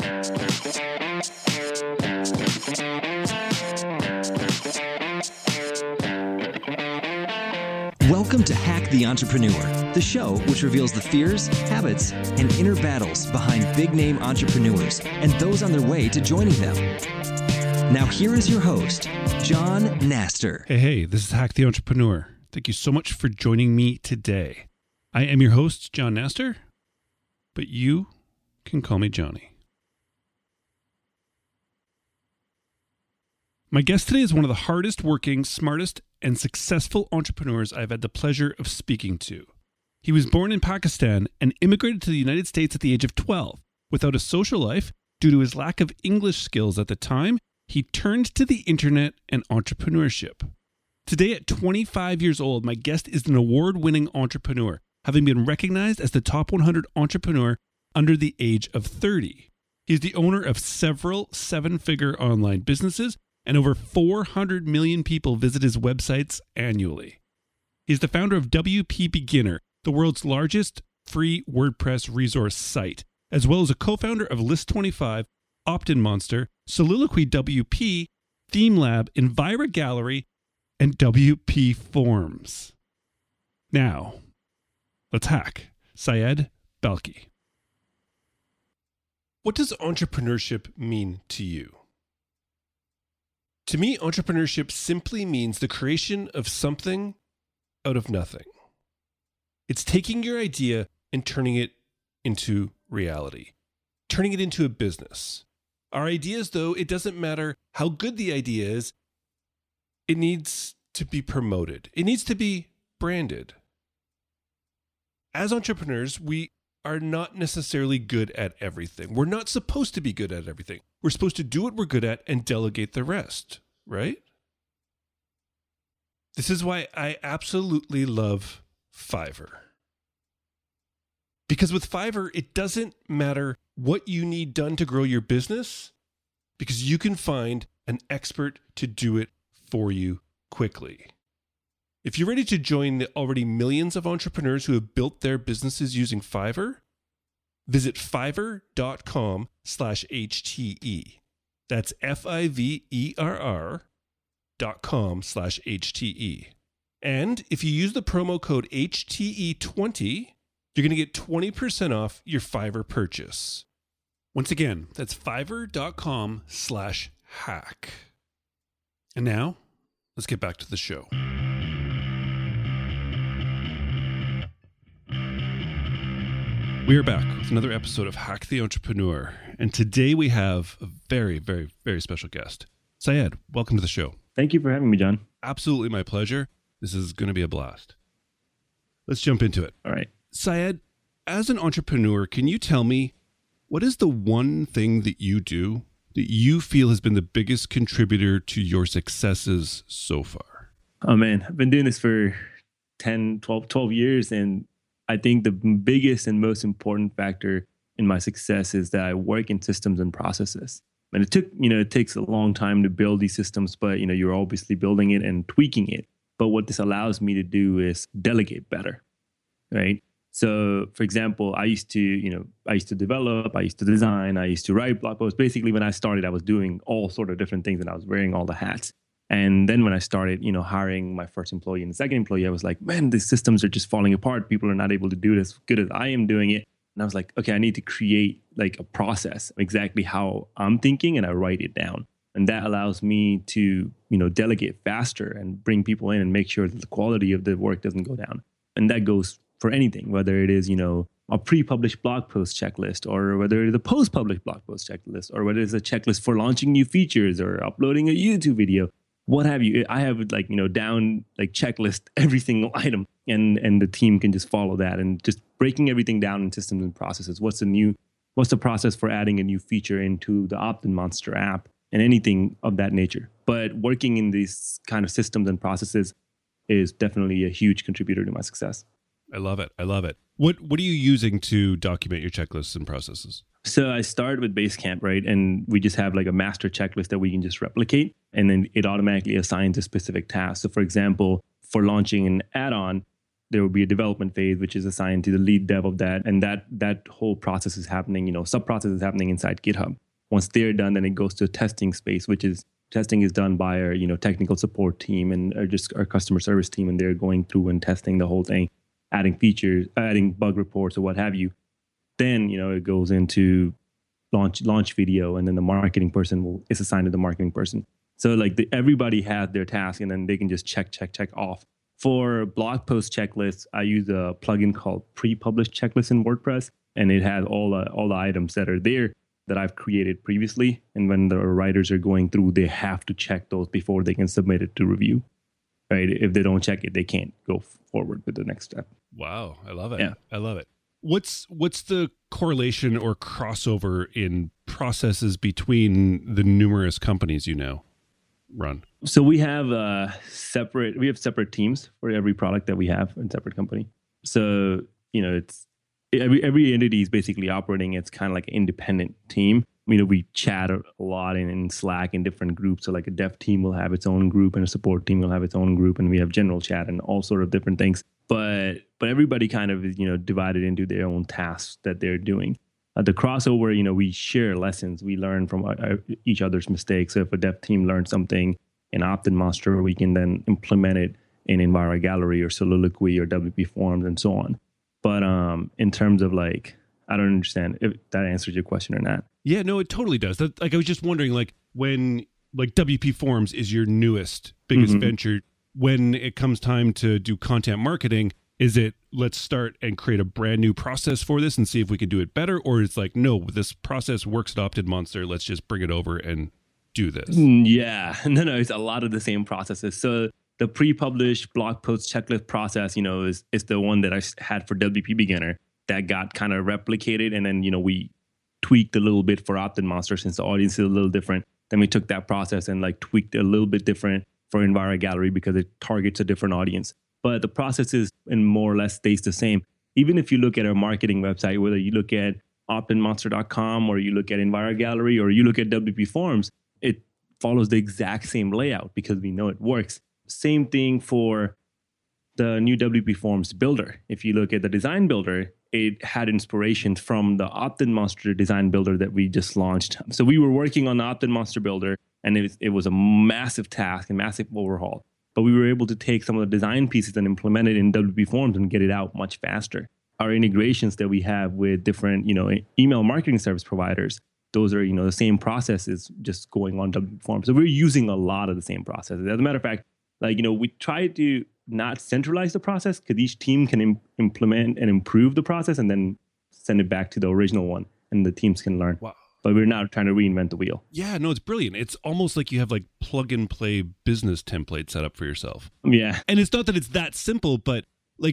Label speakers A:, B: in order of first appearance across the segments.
A: Welcome to Hack the Entrepreneur, the show which reveals the fears, habits, and inner battles behind big-name entrepreneurs and those on their way to joining them. Now here is your host, John Naster.
B: Hey, this is Hack the Entrepreneur. Thank you so much for joining me today. I am your host, John Naster, but you can call me Johnny. My guest today is one of the hardest working, smartest, and successful entrepreneurs I've had the pleasure of speaking to. He was born in Pakistan and immigrated to the United States at the age of 12. Without a social life, due to his lack of English skills at the time, he turned to the internet and entrepreneurship. Today, at 25 years old, my guest is an award-winning entrepreneur, having been recognized as the top 100 entrepreneur under the age of 30. He is the owner of several seven-figure online businesses, and over 400 million people visit his websites annually. He's the founder of WP Beginner, the world's largest free WordPress resource site, as well as a co-founder of List25, Opt-in Monster, Soliloquy WP, ThemeLab, Envira Gallery, and WP Forms. Now, let's hack Syed Balkhi. What does entrepreneurship mean to you? To me, entrepreneurship simply means the creation of something out of nothing. It's taking your idea and turning it into reality, turning it into a business. Our ideas, though, it doesn't matter how good the idea is, it needs to be promoted. It needs to be branded. As entrepreneurs, we are not necessarily good at everything. We're not supposed to be good at everything. We're supposed to do what we're good at and delegate the rest, right? This is why I absolutely love Fiverr. Because with Fiverr, it doesn't matter what you need done to grow your business, because you can find an expert to do it for you quickly. If you're ready to join the already millions of entrepreneurs who have built their businesses using Fiverr, visit fiverr.com/HTE. That's fiverr.com/HTE. And if you use the promo code HTE20, you're going to get 20% off your Fiverr purchase. Once again, that's fiverr.com/hack. And now, let's get back to the show. We are back with another episode of Hack the Entrepreneur, and today we have a very, very, very special guest. Syed, welcome to the show.
C: Thank you for having me, John.
B: Absolutely my pleasure. This is going to be a blast. Let's jump into it.
C: All right.
B: Syed, as an entrepreneur, can you tell me what is the one thing that you do that you feel has been the biggest contributor to your successes so far?
C: Oh, man. I've been doing this for 12 years, and I think the biggest and most important factor in my success is that I work in systems and processes. And it takes a long time to build these systems, but, you're obviously building it and tweaking it. But what this allows me to do is delegate better, right? So, for example, I used to develop, I used to design, I used to write blog posts. Basically, when I started, I was doing all sort of different things and I was wearing all the hats. And then when I started, hiring my first employee and the second employee, I was like, man, these systems are just falling apart. People are not able to do it as good as I am doing it. And I was like, okay, I need to create like a process, exactly how I'm thinking, and I write it down. And that allows me to, delegate faster and bring people in and make sure that the quality of the work doesn't go down. And that goes for anything, whether it is, a pre-published blog post checklist, or whether it is a post-published blog post checklist, or whether it's a checklist for launching new features or uploading a YouTube video. What have you? I have down checklist every single item, and the team can just follow that and just breaking everything down in systems and processes. What's the process for adding a new feature into the Opt-in Monster app and anything of that nature? But working in these kind of systems and processes is definitely a huge contributor to my success.
B: I love it. What are you using to document your checklists and processes?
C: So I start with Basecamp, right? And we just have like a master checklist that we can just replicate, and then it automatically assigns a specific task. So for example, for launching an add-on, there will be a development phase, which is assigned to the lead dev of that. And that whole process is happening, sub-process is happening inside GitHub. Once they're done, then it goes to a testing space, which is testing is done by our, technical support team and just our customer service team. And they're going through and testing the whole thing, adding features, adding bug reports or what have you. Then, it goes into launch video, and then the marketing person is assigned to the marketing person. So like everybody has their task, and then they can just check off. For blog post checklists, I use a plugin called Pre-Published Checklist in WordPress, and it has all the items that are there that I've created previously. And when the writers are going through, they have to check those before they can submit it to review. Right? If they don't check it, they can't go forward with the next step.
B: Wow, I love it.
C: Yeah.
B: I love it. What's the correlation or crossover in processes between the numerous companies run?
C: So we have separate teams for every product that we have in separate company. So, it's every entity is basically operating. It's kind of like an independent team. We chat a lot in Slack in different groups. So like a dev team will have its own group and a support team will have its own group, and we have general chat and all sort of different things. But everybody kind of is, divided into their own tasks that they're doing. The crossover, we share lessons. We learn from each other's mistakes. So if a dev team learns something in OptinMonster, we can then implement it in Enviro Gallery or Soliloquy or WP Forms and so on. But in terms of I don't understand if that answers your question or not.
B: Yeah, no, it totally does. I was just wondering, when WP Forms is your newest, biggest venture, when it comes time to do content marketing, is it let's start and create a brand new process for this and see if we can do it better? Or it's no, this process works at OptinMonster. Let's just bring it over and do this.
C: Yeah, no, it's a lot of the same processes. So the pre-published blog post checklist process, is the one that I had for WP Beginner that got kind of replicated. And then, we tweaked a little bit for OptinMonster since the audience is a little different. Then we took that process and tweaked it a little bit different for Enviro Gallery because it targets a different audience. But the process is and more or less stays the same. Even if you look at our marketing website, whether you look at OptinMonster.com or you look at Enviro Gallery or you look at WP Forms, it follows the exact same layout because we know it works. Same thing for the new WP Forms builder. If you look at the design builder, it had inspirations from the OptinMonster design builder that we just launched. So we were working on the OptinMonster builder, and it was a massive task, a massive overhaul. But we were able to take some of the design pieces and implement it in WP Forms and get it out much faster. Our integrations that we have with different, email marketing service providers, those are, the same processes just going on WP Forms. So we're using a lot of the same processes. As a matter of fact, we try to not centralize the process because each team can implement and improve the process and then send it back to the original one and the teams can learn.
B: Wow.
C: But we're not trying to reinvent the wheel.
B: Yeah, no, it's brilliant. It's almost like you have plug and play business template set up for yourself.
C: Yeah.
B: And it's not that it's that simple, but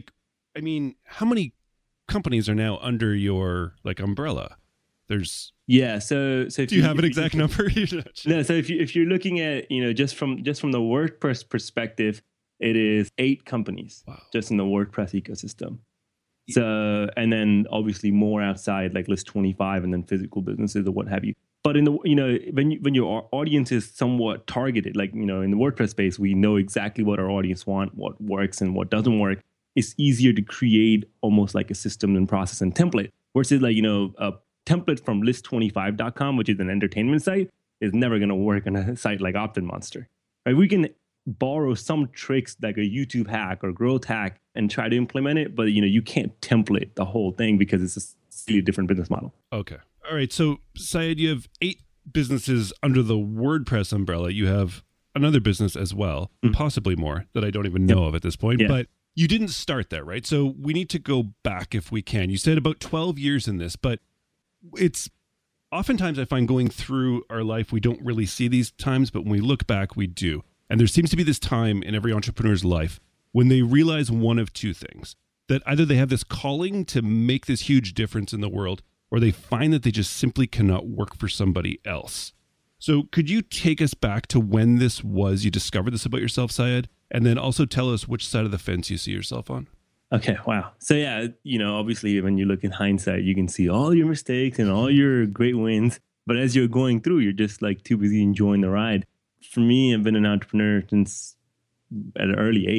B: how many companies are now under your umbrella? There's
C: So if
B: do you have an exact number?
C: No. So if you're looking at just from the WordPress perspective, it is 8 companies.
B: Wow. Just
C: in the WordPress ecosystem. So and then obviously more outside List 25 and then physical businesses or what have you. But in the when your audience is somewhat targeted, in the WordPress space, we know exactly what our audience want, what works and what doesn't work. It's easier to create almost like a system and process and template versus a template from list25.com, which is an entertainment site, is never going to work on a site like OptinMonster. Right? We can borrow some tricks like a YouTube hack or growth hack and try to implement it, but you can't template the whole thing because it's a completely different business model.
B: Okay. All right. So Syed, you have 8 businesses under the WordPress umbrella. You have another business as well, possibly more that I don't even know of at this point, but you didn't start there, right? So we need to go back if we can. You said about 12 years in this, but it's oftentimes I find going through our life, we don't really see these times, but when we look back, we do. And there seems to be this time in every entrepreneur's life when they realize one of two things, that either they have this calling to make this huge difference in the world, or they find that they just simply cannot work for somebody else. So could you take us back to when this was, you discovered this about yourself, Syed, and then also tell us which side of the fence you see yourself on?
C: Okay, wow. So yeah, obviously when you look in hindsight, you can see all your mistakes and all your great wins. But as you're going through, you're just too busy enjoying the ride. For me, I've been an entrepreneur since at an early age.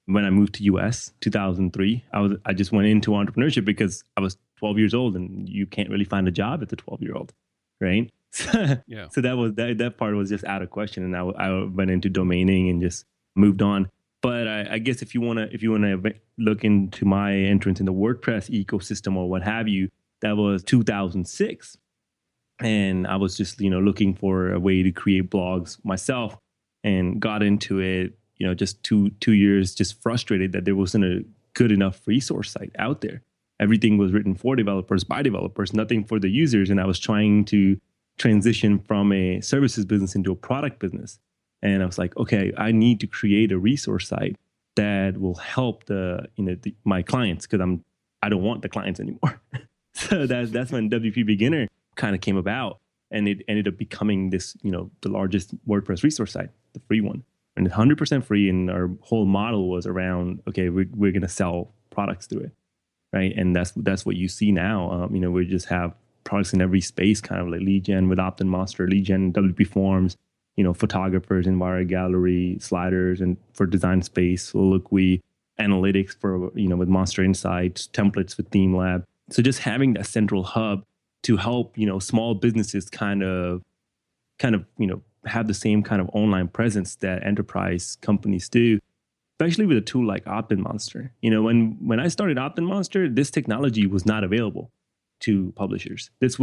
C: when I moved to US 2003, I just went into entrepreneurship because I was 12 years old and you can't really find a job as a 12-year-old, right?
B: Yeah.
C: So that part was just out of question, and I went into domaining and just moved on. But I guess if you wanna look into my entrance in the WordPress ecosystem or what have you, that was 2006, and I was just looking for a way to create blogs myself, and got into it. Just two years, just frustrated that there wasn't a good enough resource site out there. Everything was written for developers, by developers, nothing for the users, and I was trying to transition from a services business into a product business. And I was like, okay, I need to create a resource site that will help my clients, because I don't want the clients anymore. So that's when WP Beginner kind of came about, and it ended up becoming this, the largest WordPress resource site, the free one, and it's 100% free. And our whole model was around, okay, we're going to sell products through it, right? And that's what you see now. We just have products in every space, kind of like lead gen with OptinMonster, lead gen, WP Forms, photographers, Enviro Gallery, sliders, and for design space, Soliloquy, analytics for, with Monster Insights, templates with ThemeLab. So just having that central hub to help, small businesses kind of, have the same kind of online presence that enterprise companies do, especially with a tool like OptinMonster. When I started OptinMonster, this technology was not available to publishers. This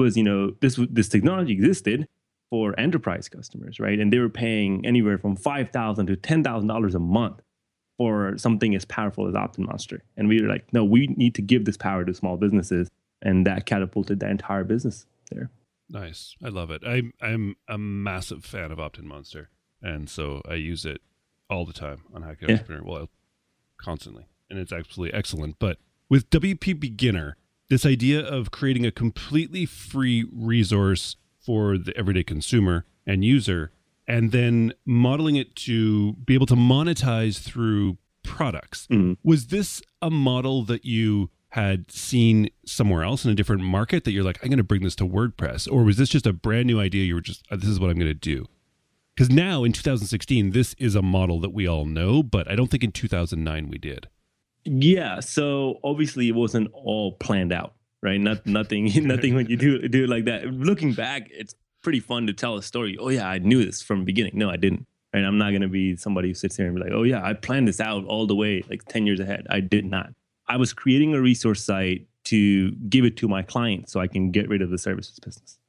C: technology existed for enterprise customers, right? And they were paying anywhere from $5,000 to $10,000 a month for something as powerful as OptinMonster. And we were like, no, we need to give this power to small businesses, and that catapulted the entire business there.
B: Nice. I love it. I'm a massive fan of OptinMonster, and so I use it all the time on Hack the Entrepreneur. Well, constantly, and it's absolutely excellent. But with WP Beginner, this idea of creating a completely free resource for the everyday consumer and user, and then modeling it to be able to monetize through products. Mm-hmm. Was this a model that you had seen somewhere else in a different market that you're like, I'm going to bring this to WordPress? Or was this just a brand new idea? You were just, this is what I'm going to do? Because now in 2016, this is a model that we all know, but I don't think in 2009 we did.
C: Yeah. So obviously it wasn't all planned out, right? Nothing when you do it like that. Looking back, it's pretty fun to tell a story. Oh yeah, I knew this from the beginning. No, I didn't. Right? I'm not going to be somebody who sits here and be like, oh yeah, I planned this out all the way, like 10 years ahead. I did not. I was creating a resource site to give it to my clients so I can get rid of the services business.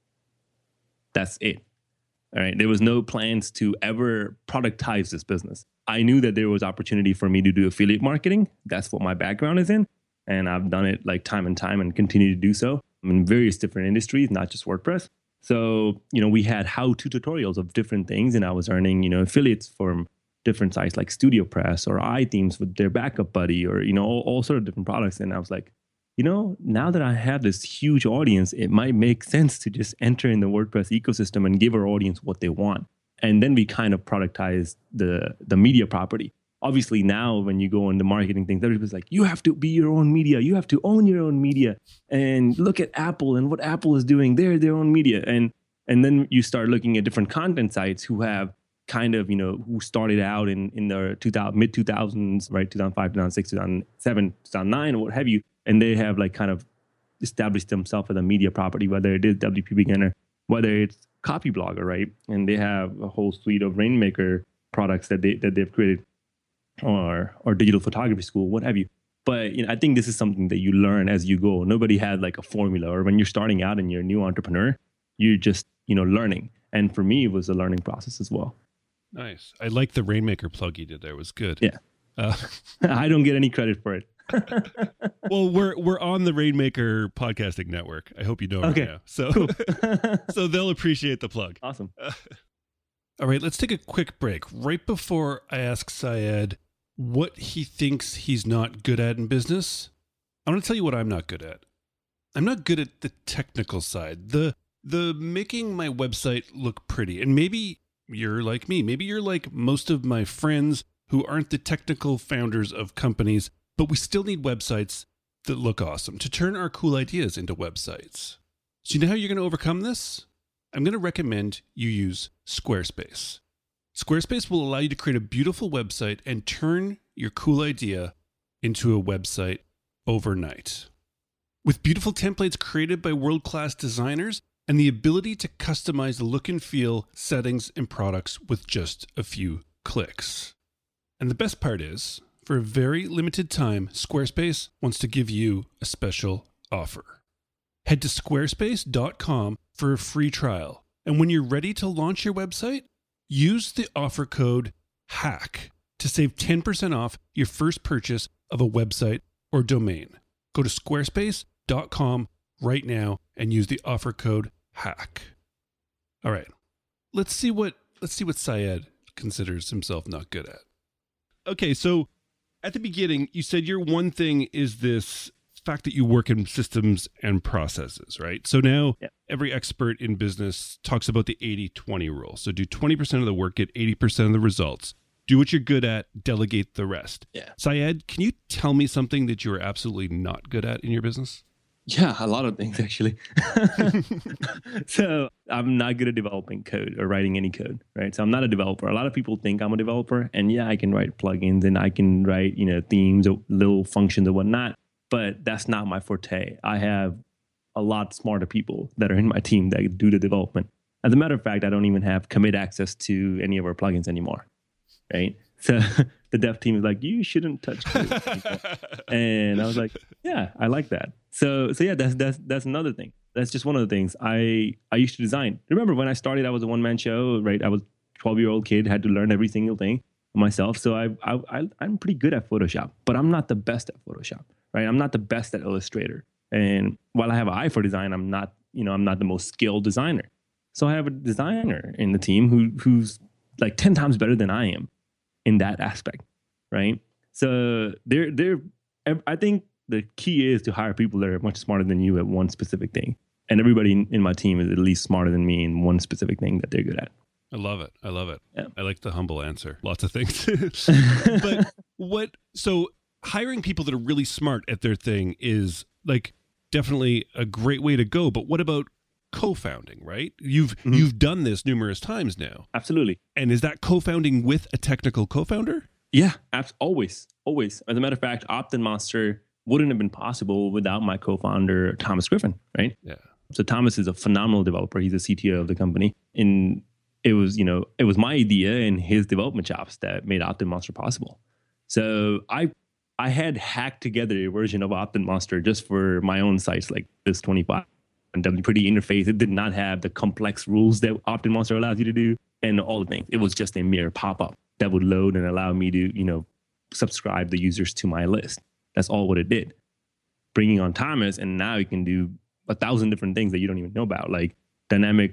C: That's it. All right. There was no plans to ever productize this business. I knew that there was opportunity for me to do affiliate marketing. That's what my background is in. And I've done it like time and time and continue to do so in various different industries, not just WordPress. So, we had how-to tutorials of different things, and I was earning, affiliates from different sites like StudioPress or iThemes with their backup buddy, or, all sort of different products. And I was like, now that I have this huge audience, it might make sense to just enter in the WordPress ecosystem and give our audience what they want. And then we kind of productize the media property. Obviously, now when you go into marketing things, everybody's like, you have to be your own media. You have to own your own media. And look at Apple and what Apple is doing. They're their own media. And then you start looking at different content sites who have kind of, who started out in the mid-2000s, right? 2005, 2006, 2007, 2009, or what have you. And they have like kind of established themselves as a media property, whether it is WP Beginner, whether it's Copyblogger, right? And they have a whole suite of Rainmaker products that they've created, or digital photography school, what have you. But I think this is something that you learn as you go. Nobody had like a formula, or when you're starting out and you're a new entrepreneur, you're just learning. And for me, it was a learning process as well.
B: Nice. I like the Rainmaker plug you did there. It was good.
C: Yeah. I don't get any credit for it.
B: Well, we're on the Rainmaker podcasting network. I hope you know
C: okay.
B: Right now. So,
C: cool.
B: So they'll appreciate the plug.
C: Awesome.
B: All right, let's take a quick break. Right before I ask Syed what he thinks he's not good at in business, I want to tell you what I'm not good at. I'm not good at the technical side. The making my website look pretty. And maybe you're like me. Maybe you're like most of my friends who aren't the technical founders of companies, but we still need websites that look awesome to turn our cool ideas into websites. So you know how you're going to overcome this? I'm going to recommend you use Squarespace. Squarespace will allow you to create a beautiful website and turn your cool idea into a website overnight. With beautiful templates created by world-class designers and the ability to customize the look and feel, settings, and products with just a few clicks. And the best part is, for a very limited time, Squarespace wants to give you a special offer. Head to squarespace.com for a free trial. And when you're ready to launch your website, use the offer code HACK to save 10% off your first purchase of a website or domain. Go to squarespace.com right now and use the offer code HACK. All right. Let's see what Syed considers himself not good at. Okay, so at the beginning, you said your one thing is this fact that you work in systems and processes, right? So now every expert in business talks about the 80-20 rule. So do 20% of the work, get 80% of the results. Do what you're good at, delegate the rest.
C: Yeah.
B: Syed, can you tell me something that you are absolutely not good at in your business?
C: Yeah, a lot of things actually. So I'm not good at developing code or writing any code, right? So I'm not a developer. A lot of people think I'm a developer, and yeah, I can write plugins and I can write, themes or little functions or whatnot, but that's not my forte. I have a lot smarter people that are in my team that do the development. As a matter of fact, I don't even have commit access to any of our plugins anymore, right? So the dev team is like, you shouldn't touch code. And I was like, yeah, I like that. So yeah, that's another thing. That's just one of the things. I used to design. Remember when I started, I was a one-man show, right? I was a 12-year-old kid, had to learn every single thing myself. So I'm pretty good at Photoshop, but I'm not the best at Photoshop, right? I'm not the best at Illustrator. And while I have an eye for design, I'm not the most skilled designer. So I have a designer in the team who's like 10 times better than I am in that aspect, right? So I think the key is to hire people that are much smarter than you at one specific thing. And everybody in my team is at least smarter than me in one specific thing that they're good at.
B: I love it.
C: Yeah.
B: I like the humble answer. Lots of things. But so hiring people that are really smart at their thing is like definitely a great way to go. But what about co-founding, right? You've done this numerous times now.
C: Absolutely.
B: And is that co-founding with a technical co-founder?
C: Yeah, always. As a matter of fact, OptinMonster wouldn't have been possible without my co-founder, Thomas Griffin, right?
B: Yeah.
C: So Thomas is a phenomenal developer. He's the CTO of the company. And it was my idea and his development chops that made OptinMonster possible. So I had hacked together a version of OptinMonster just for my own sites like this 25 and WPretty interface. It did not have the complex rules that OptinMonster allows you to do and all the things. It was just a mere pop-up that would load and allow me to, subscribe the users to my list. That's all what it did. Bringing on Thomas, and now you can do 1,000 different things that you don't even know about, like dynamic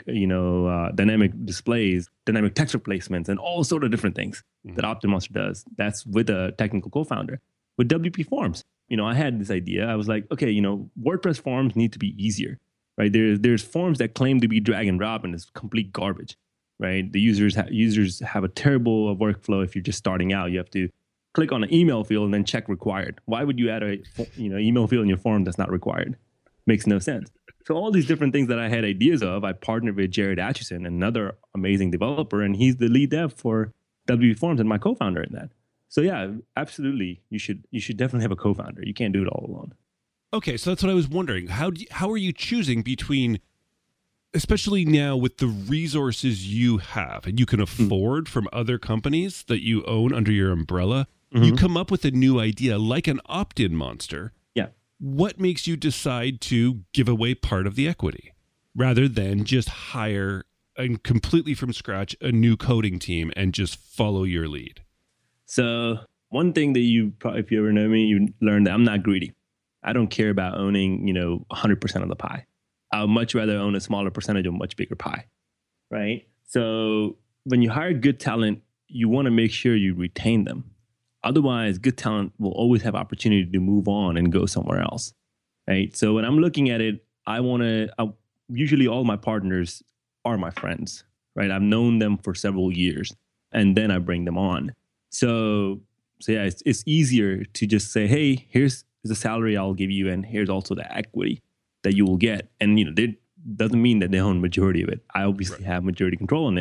C: displays, dynamic text replacements, and all sort of different things that OptinMonster does. That's with a technical co-founder. With WP Forms, I had this idea. I was like, okay, WordPress forms need to be easier, right? There's forms that claim to be drag and drop, and it's complete garbage, right? The users have a terrible workflow. If you're just starting out, you have to click on an email field and then check required. Why would you add a email field in your form that's not required? Makes no sense. So all these different things that I had ideas of, I partnered with Jared Atchison, another amazing developer, and he's the lead dev for WP Forms and my co-founder in that. So yeah, absolutely, you should definitely have a co-founder. You can't do it all alone.
B: Okay, so that's what I was wondering. How are you choosing between, especially now with the resources you have and you can afford from other companies that you own under your umbrella? You come up with a new idea like an OptinMonster.
C: Yeah.
B: What makes you decide to give away part of the equity rather than just hire and completely from scratch a new coding team and just follow your lead?
C: So one thing that if you ever know me, you learn that I'm not greedy. I don't care about owning, 100% of the pie. I would much rather own a smaller percentage of a much bigger pie, right? So when you hire good talent, you want to make sure you retain them. Otherwise, good talent will always have opportunity to move on and go somewhere else, right? So when I'm looking at it, usually all my partners are my friends, right? I've known them for several years, and then I bring them on. So yeah, it's easier to just say, hey, here's the salary I'll give you, and here's also the equity that you will get. And, it doesn't mean that they own majority of it. I obviously have majority control on it,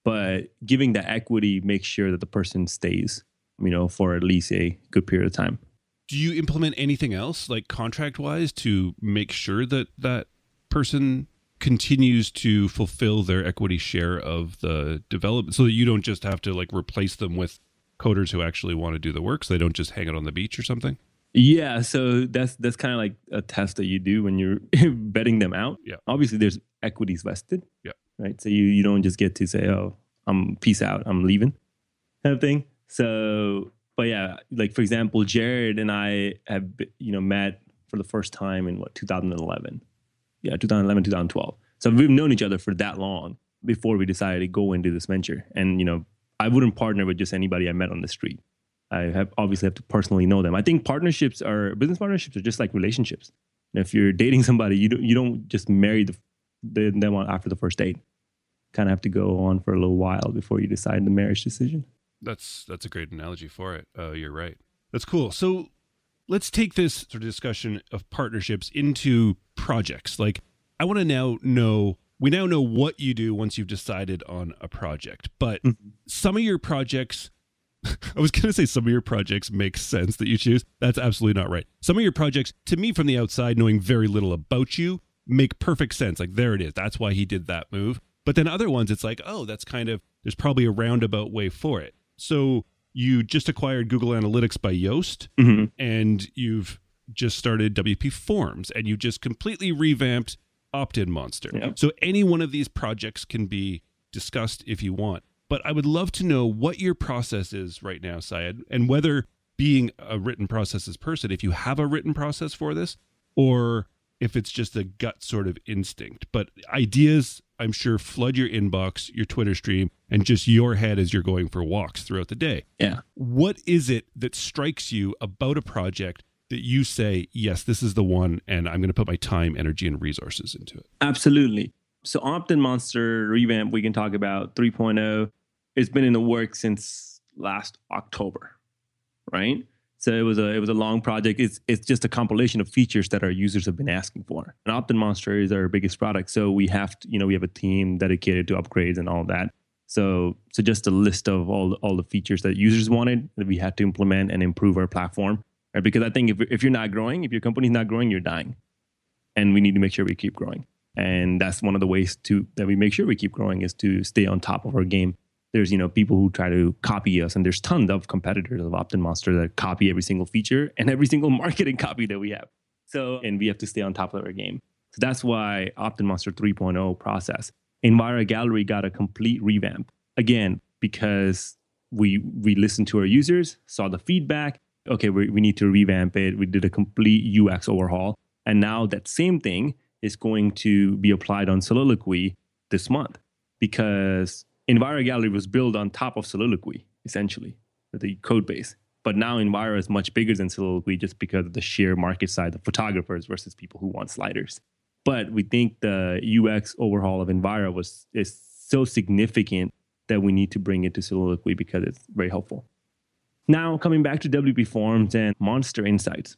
C: but giving that equity makes sure that the person stays, for at least a good period of time.
B: Do you implement anything else, like contract-wise, to make sure that that person continues to fulfill their equity share of the development, so that you don't just have to like replace them with coders who actually want to do the work, so they don't just hang out on the beach or something?
C: Yeah, so that's kind of like a test that you do when you're betting them out.
B: Yeah.
C: Obviously, there's equities vested.
B: Yeah.
C: Right. So you don't just get to say, "Oh, I'm peace out, I'm leaving," kind of thing. So, but yeah, like for example, Jared and I have met for the first time in 2011. Yeah, 2011, 2012. So we've known each other for that long before we decided to go into this venture. And I wouldn't partner with just anybody I met on the street. I obviously have to personally know them. I think business partnerships are just like relationships. And if you're dating somebody, you don't just marry them after the first date. Kind of have to go on for a little while before you decide the marriage decision.
B: That's a great analogy for it. You're right. That's cool. So let's take this sort of discussion of partnerships into projects. Like, I want to now know what you do once you've decided on a project, but some of your projects, I was going to say some of your projects make sense that you choose. That's absolutely not right. Some of your projects, to me from the outside, knowing very little about you, make perfect sense. Like, there it is. That's why he did that move. But then other ones, it's like, oh, that's there's probably a roundabout way for it. So you just acquired Google Analytics by Yoast, and you've just started WP Forms, and you just completely revamped Opt-in Monster. Yep. So any one of these projects can be discussed if you want. But I would love to know what your process is right now, Syed, and whether, being a written processes person, if you have a written process for this, or if it's just a gut sort of instinct. But ideas, I'm sure, flood your inbox, your Twitter stream, and just your head as you're going for walks throughout the day.
C: Yeah.
B: What is it that strikes you about a project that you say, yes, this is the one, and I'm going to put my time, energy, and resources into it?
C: Absolutely. So Opt-in Monster revamp, we can talk about 3.0. It's been in the works since last October, right? So it was a long project. It's just a compilation of features that our users have been asking for. And Opt-in Monster is our biggest product, so we have to, we have a team dedicated to upgrades and all that. So just a list of all the features that users wanted that we had to implement and improve our platform. Right? Because I think if you're not growing, if your company's not growing, you're dying, and we need to make sure we keep growing. And that's one of the ways that we make sure we keep growing is to stay on top of our game. There's, people who try to copy us, and there's tons of competitors of Opt-in Monster that copy every single feature and every single marketing copy that we have. And we have to stay on top of our game. So that's why Opt-in Monster 3.0 process. Enviro Gallery got a complete revamp. Again, because we listened to our users, saw the feedback. Okay, we need to revamp it. We did a complete UX overhaul. And now that same thing is going to be applied on Soliloquy this month, because Enviro Gallery was built on top of Soliloquy, essentially, the code base. But now Enviro is much bigger than Soliloquy just because of the sheer market size of photographers versus people who want sliders. But we think the UX overhaul of Enviro is so significant that we need to bring it to Soliloquy because it's very helpful. Now, coming back to WP Forms and Monster Insights.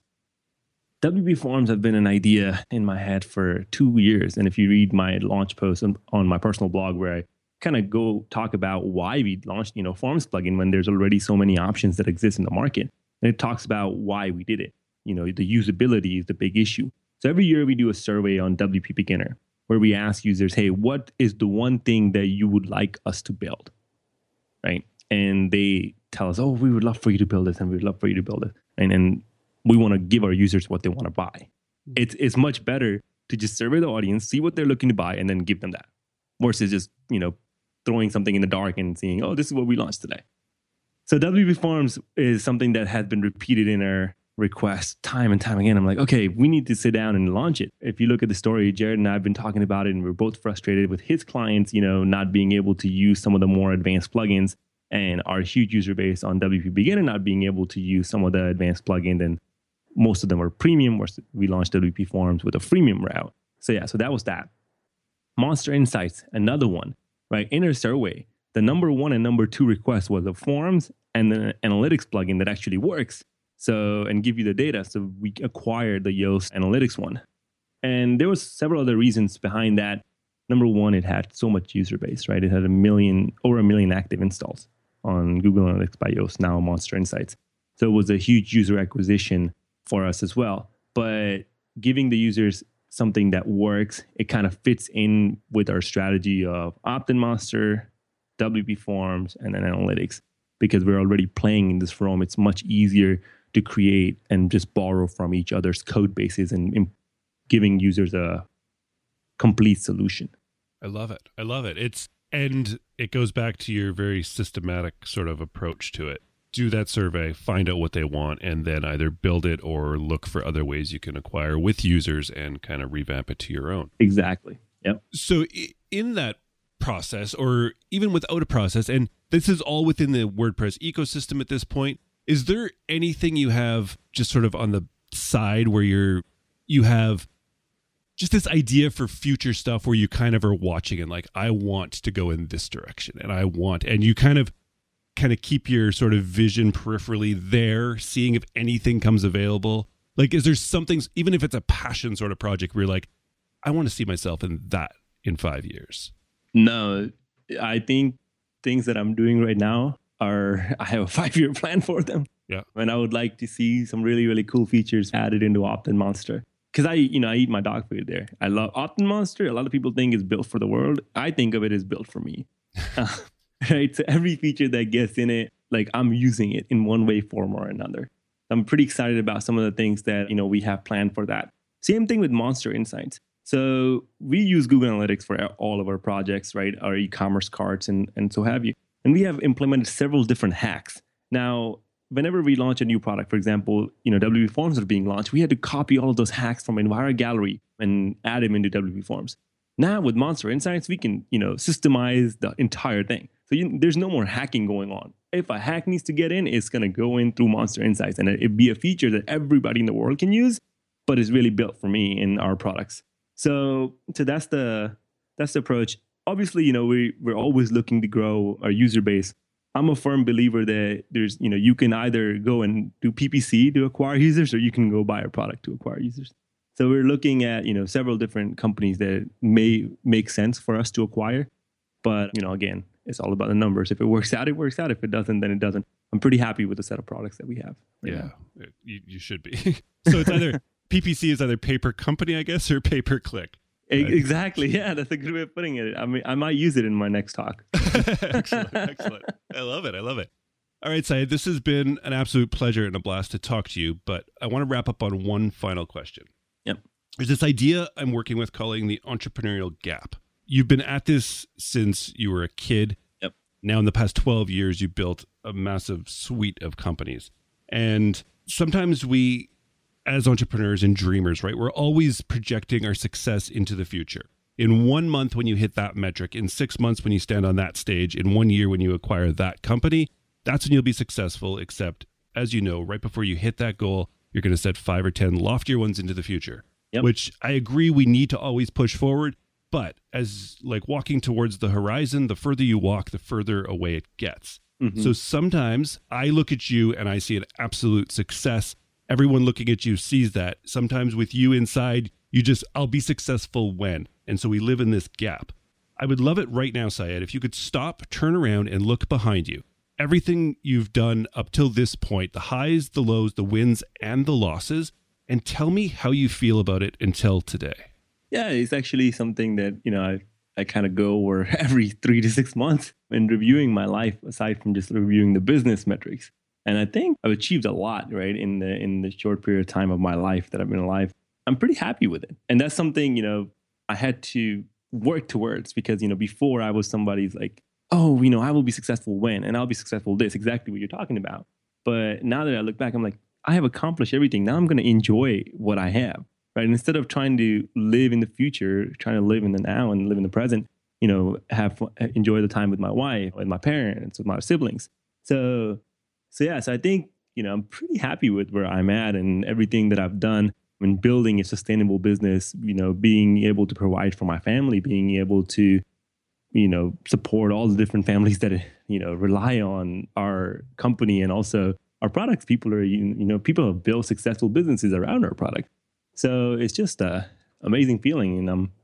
C: WP Forms have been an idea in my head for 2 years. And if you read my launch post on my personal blog, where I kind of go talk about why we launched, Forms plugin when there's already so many options that exist in the market. And it talks about why we did it. The usability is the big issue. So every year we do a survey on WP Beginner where we ask users, hey, what is the one thing that you would like us to build? Right? And they tell us, oh, we would love for you to build this and we'd love for you to build it. And we want to give our users what they want to buy. It's much better to just survey the audience, see what they're looking to buy, and then give them that. Versus just, throwing something in the dark and seeing, oh, this is what we launched today. So WP Forms is something that has been repeated in our requests time and time again. I'm like, okay, we need to sit down and launch it. If you look at the story, Jared and I have been talking about it, and we're both frustrated with his clients, not being able to use some of the more advanced plugins, and our huge user base on WP Beginner not being able to use some of the advanced plugins. And most of them are premium. We launched WP Forms with a freemium route. So that was that. Monster Insights, another one, right? In our survey, the number 1 and number 2 request was the Forms and the Analytics plugin that actually works. And give you the data. So we acquired the Yoast Analytics one. And there was several other reasons behind that. Number one, it had so much user base, right? It had over a million active installs on Google Analytics by Yoast, now Monster Insights. So it was a huge user acquisition for us as well. But giving the users something that works, it kind of fits in with our strategy of Opt-in Monster, WP Forms, and then analytics. Because we're already playing in this realm, it's much easier to create and just borrow from each other's code bases and giving users a complete solution.
B: I love it. I love it. And it goes back to your very systematic sort of approach to it. Do that survey, find out what they want, and then either build it or look for other ways you can acquire with users and kind of revamp it to your own.
C: Exactly. Yep.
B: So in that process, or even without a process, and this is all within the WordPress ecosystem at this point, is there anything you have just sort of on the side where you have just this idea for future stuff where you kind of are watching and like, I want to go in this direction and you kind of keep your sort of vision peripherally there, seeing if anything comes available? Like, is there something, even if it's a passion sort of project where you're like, I want to see myself in that in 5 years?
C: No, I think things that I'm doing right now I have a 5-year plan for them.
B: Yeah.
C: And I would like to see some really, really cool features added into Opt-in Monster. Because I eat my dog food there. I love Opt-in Monster. A lot of people think it's built for the world. I think of it as built for me. Right? So every feature that gets in it, like I'm using it in one way, form, or another. I'm pretty excited about some of the things that, we have planned for that. Same thing with Monster Insights. So we use Google Analytics for all of our projects, right? Our e-commerce carts and so have you. And we have implemented several different hacks. Now, whenever we launch a new product, for example, WP Forms are being launched, we had to copy all of those hacks from Enviro Gallery and add them into WP Forms. Now with Monster Insights, we can, systemize the entire thing. So there's no more hacking going on. If a hack needs to get in, it's going to go in through Monster Insights, and it'd be a feature that everybody in the world can use, but it's really built for me in our products. So that's the approach. Obviously, we're always looking to grow our user base. I'm a firm believer that there's, you can either go and do PPC to acquire users, or you can go buy a product to acquire users. So we're looking at, several different companies that may make sense for us to acquire. But, again, it's all about the numbers. If it works out, it works out. If it doesn't, then it doesn't. I'm pretty happy with the set of products that we have.
B: Yeah, you should be. So it's either PPC is either pay per company, I guess, or pay per click. Right?
C: Exactly. Yeah, that's a good way of putting it. I mean, I might use it in my next talk.
B: Excellent. I love it. All right, Syed, this has been an absolute pleasure and a blast to talk to you, but I want to wrap up on one final question.
C: Yep.
B: There's this idea I'm working with calling the entrepreneurial gap. You've been at this since you were a kid.
C: Yep.
B: Now in the past 12 years, you've built a massive suite of companies. And sometimes we, as entrepreneurs and dreamers, right, we're always projecting our success into the future. In 1 month, when you hit that metric, in 6 months, when you stand on that stage, in 1 year, when you acquire that company, that's when you'll be successful. Except, as you know, right before you hit that goal, you're going to set 5 or 10 loftier ones into the future, which I agree we need to always push forward. But as like walking towards the horizon, the further you walk, the further away it gets. Mm-hmm. So sometimes I look at you and I see an absolute success. Everyone looking at you sees that. Sometimes with you inside, I'll be successful when. And so we live in this gap. I would love it right now, Syed, if you could stop, turn around, and look behind you. Everything you've done up till this point, the highs, the lows, the wins, and the losses, and tell me how you feel about it until today.
C: Yeah, it's actually something that, I kind of go over every 3 to 6 months in reviewing my life, aside from just reviewing the business metrics. And I think I've achieved a lot, right, in the short period of time of my life that I've been alive. I'm pretty happy with it. And that's something, I had to work towards because, before I was somebody's like, oh, I will be successful when, and I'll be successful this, exactly what you're talking about. But now that I look back, I'm like, I have accomplished everything. Now I'm going to enjoy what I have, right? And instead of trying to live in the future, trying to live in the now and live in the present, enjoy the time with my wife, with my parents, with my siblings. So I think, I'm pretty happy with where I'm at and everything that I've done in building a sustainable business, being able to provide for my family, being able to, support all the different families that, rely on our company and also our products. People have built successful businesses around our product. So it's just an amazing feeling. And I'm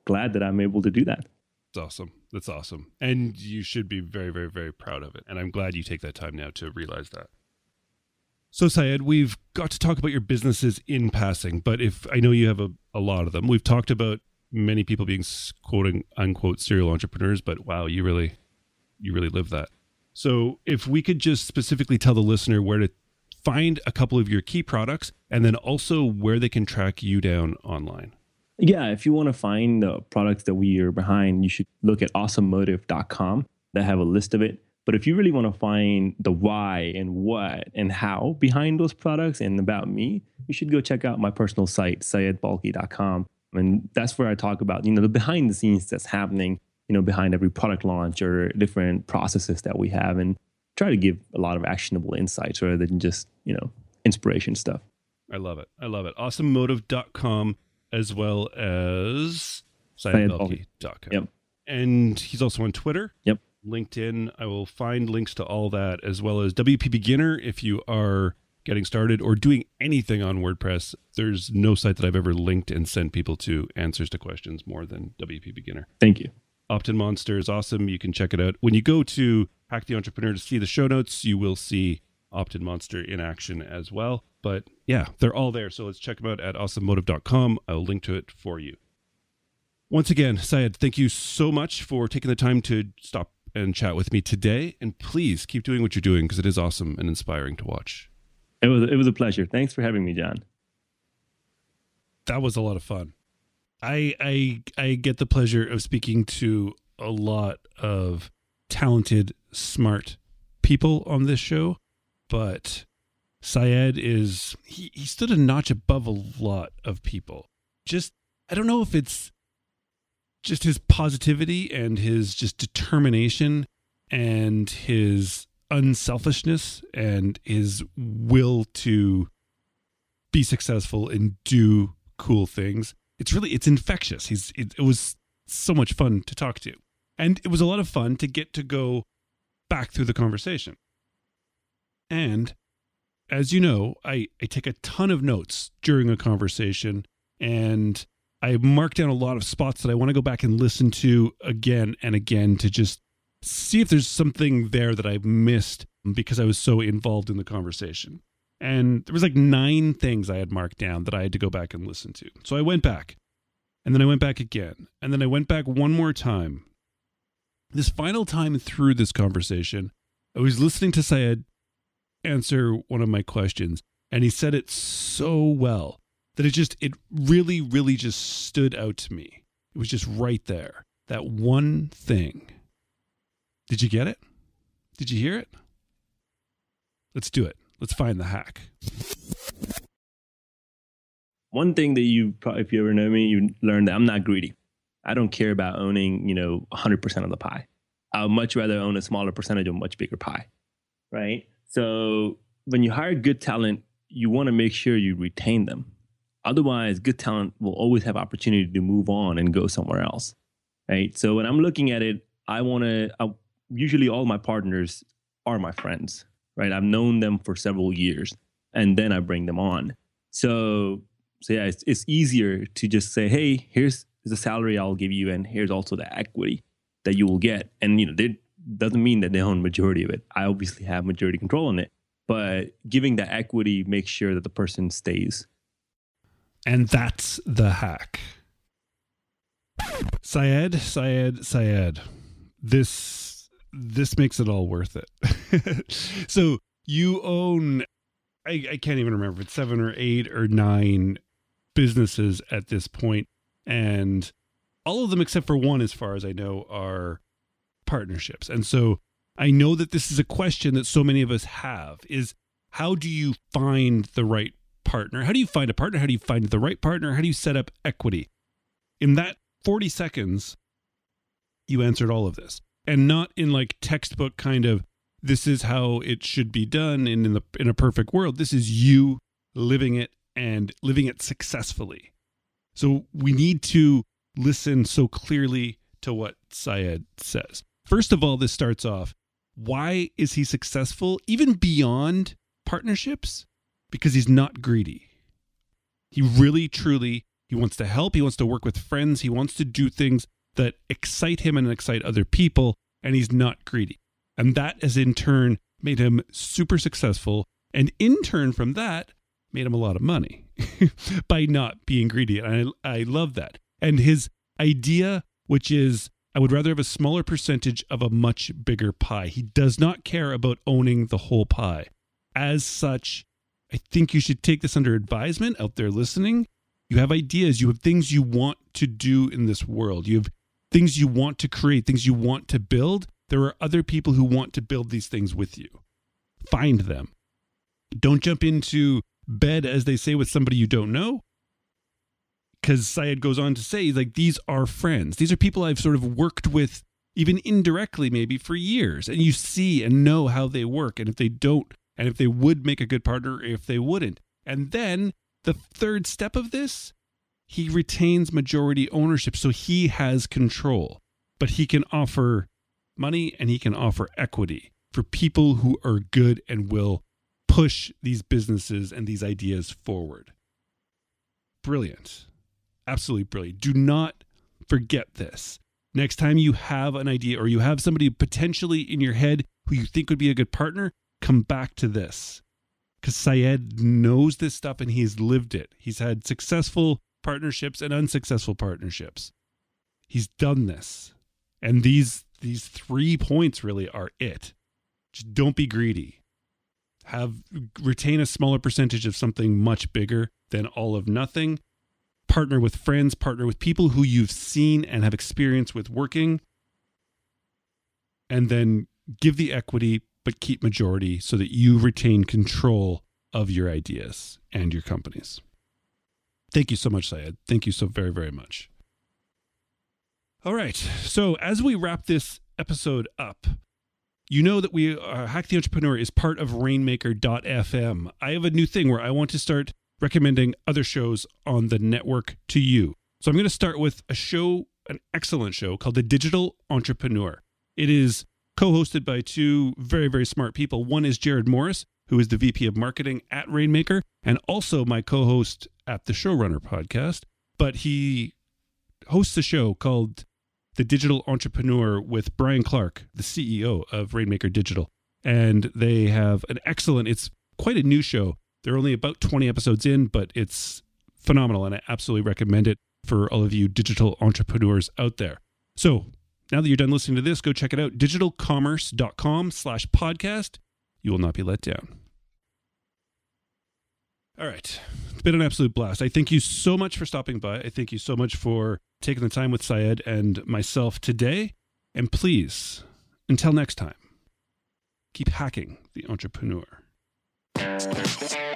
C: glad that I'm able to do that.
B: That's awesome. That's awesome. And you should be very, very, very proud of it. And I'm glad you take that time now to realize that. So, Syed, we've got to talk about your businesses in passing, but if I know you have a lot of them. We've talked about many people being quote unquote serial entrepreneurs, but wow, you really live that. So if we could just specifically tell the listener where to find a couple of your key products and then also where they can track you down online.
C: Yeah, if you want to find the products that we are behind, you should look at awesomemotive.com. They have a list of it. But if you really want to find the why and what and how behind those products and about me, you should go check out my personal site, syedbalkhi.com. And that's where I talk about, the behind the scenes that's happening, behind every product launch or different processes that we have, and try to give a lot of actionable insights rather than just, inspiration stuff.
B: I love it. Awesomemotive.com as well as syedbalkhi.com.
C: Yep.
B: And he's also on Twitter.
C: Yep.
B: LinkedIn. I will find links to all that, as well as WP Beginner if you are getting started or doing anything on WordPress. There's no site that I've ever linked and sent people to answers to questions more than WP Beginner.
C: Thank you.
B: Opt-in Monster is awesome. You can check it out. When you go to Hack the Entrepreneur to see the show notes, you will see Opt-in Monster in action as well. But yeah, they're all there. So let's check them out at awesomemotive.com. I'll link to it for you. Once again, Syed, thank you so much for taking the time to stop and chat with me today. And please keep doing what you're doing because it is awesome and inspiring to watch.
C: It was a pleasure. Thanks for having me, John.
B: That was a lot of fun. I get the pleasure of speaking to a lot of talented, smart people on this show, but Syed is, he stood a notch above a lot of people. Just, I don't know if it's just his positivity and his just determination and his unselfishness and his will to be successful and do cool things. It's infectious. It was so much fun to talk to. And it was a lot of fun to get to go back through the conversation. And as you know, I take a ton of notes during a conversation, and I mark down a lot of spots that I want to go back and listen to again and again to just see if there's something there that I've missed because I was so involved in the conversation. And there was like 9 things I had marked down that I had to go back and listen to. So I went back, and then I went back again, and then I went back one more time. This final time through this conversation, I was listening to Syed answer one of my questions, and he said it so well that it really, really just stood out to me. It was just right there. That one thing. Did you get it? Did you hear it? Let's do it. Let's find the hack.
C: One thing that if you ever know me, you learn that I'm not greedy. I don't care about owning, 100% of the pie. I would much rather own a smaller percentage of a much bigger pie, right? So when you hire good talent, you want to make sure you retain them. Otherwise, good talent will always have opportunity to move on and go somewhere else, right? So when I'm looking at it, usually all my partners are my friends, right? I've known them for several years, and then I bring them on. So yeah, it's easier to just say, hey, here's the salary I'll give you, and here's also the equity that you will get. And, it doesn't mean that they own majority of it. I obviously have majority control on it, but giving the equity makes sure that the person stays.
B: And that's the hack. Syed, this makes it all worth it. So you own, I can't even remember if it's 7 or 8 or 9 businesses at this point, and all of them except for one, as far as I know, are partnerships. And so I know that this is a question that so many of us have, is how do you find the right partner? How do you find a partner? How do you find the right partner? How do you set up equity? In that 40 seconds, you answered all of this, and not in like textbook kind of, this is how it should be done. And in a perfect world, this is you living it and living it successfully. So we need to listen so clearly to what Syed says. First of all, this starts off, why is he successful even beyond partnerships? Because he's not greedy. He really, truly, He wants to help. He wants to work with friends. He wants to do things that excite him and excite other people. And he's not greedy. And that has in turn made him super successful. And in turn from that, made him a lot of money by not being greedy. And I love that. And his idea, which is, I would rather have a smaller percentage of a much bigger pie. He does not care about owning the whole pie. As such, I think you should take this under advisement out there listening. You have ideas. You have things you want to do in this world. You have things you want to create, things you want to build. There are other people who want to build these things with you. Find them. Don't jump into bed, as they say, with somebody you don't know. Because Syed goes on to say, like, these are friends. These are people I've sort of worked with, even indirectly maybe, for years. And you see and know how they work. And if they don't, and if they would make a good partner, or if they wouldn't. And then the third step of this, he retains majority ownership. So he has control. But he can offer money and he can offer equity for people who are good and will push these businesses and these ideas forward. Brilliant. Absolutely brilliant. Do not forget this. Next time you have an idea or you have somebody potentially in your head who you think would be a good partner, come back to this. Because Syed knows this stuff and he's lived it. He's had successful partnerships and unsuccessful partnerships. He's done this. And these 3 points really are it. Just don't be greedy. Retain a smaller percentage of something much bigger than all of nothing. Partner with friends, partner with people who you've seen and have experience with working. And then give the equity, but keep majority so that you retain control of your ideas and your companies. Thank you so much, Syed. Thank you so very, very much. All right. So as we wrap this episode up, you know that Hack the Entrepreneur is part of Rainmaker.fm. I have a new thing where I want to start recommending other shows on the network to you. So I'm going to start with an excellent show called The Digital Entrepreneur. It is co-hosted by two very, very smart people. One is Jared Morris, who is the VP of Marketing at Rainmaker, and also my co-host at the Showrunner podcast. But he hosts a show called The Digital Entrepreneur with Brian Clark, the CEO of Rainmaker Digital. And they have it's quite a new show. They're only about 20 episodes in, but it's phenomenal. And I absolutely recommend it for all of you digital entrepreneurs out there. So now that you're done listening to this, go check it out. digitalcommerce.com/podcast. You will not be let down. All right. It's been an absolute blast. I thank you so much for stopping by. I thank you so much for taking the time with Syed and myself today. And please, until next time, keep hacking the entrepreneur.